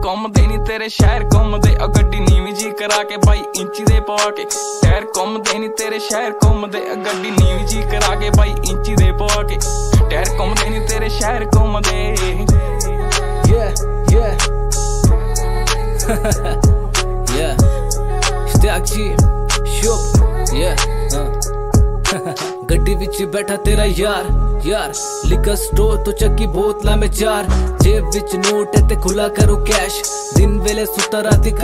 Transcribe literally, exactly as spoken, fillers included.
ਘੁੰਮਦੇ ਨੀ ਤੇਰੇ ਸ਼ਹਿਰ ਘੁੰਮਦੇ ਆ ਗੱਡੀ ਨੀਵੀਂ ਜੀ ਕਰਾ ਕੇ ਬਾਈ ਇੰਚੀ ਦੇ ਪਵਾ ਕੇ ਟਾਇਰ ਘੁੰਮਦੇ ਨੀ ਤੇਰੇ ਸ਼ਹਿਰ ਘੁੰਮਦੇ ਆ ਗੱਡੀ ਨੀਵੀਂ ਜੀ ਕਰਾ ਕੇ ਬਾਈ ਇੰਚੀ ਦੇ ਪਵਾ ਕੇ ਟਾਇਰ ਘੁੰਮਦੇ ਨੀ ਤੇਰੇ ਸ਼ਹਿਰ ਘੁੰਮਦੇ yeah yeah yeah Stack G Shop yeah uh. ਗੱਡੀ ਵਿੱਚ ਬੈਠਾ ਤੇਰਾ ਯਾਰ ਯਾਰ ਲਿਕਰ ਸਟੋਰ ਤੋਂ ਚੱਕੀ ਬੋਤਲਾਂ ਮੈਂ ਚਾਰ ਜੇਬ ਵਿੱਚ ਨੋਟ ਤੇ ਖੁੱਲਾ ਕਰੋ ਕੈਸ਼ ਦਿਨ ਵੇਲੇ ਸੁੱਤਾ ਰਾਤੀ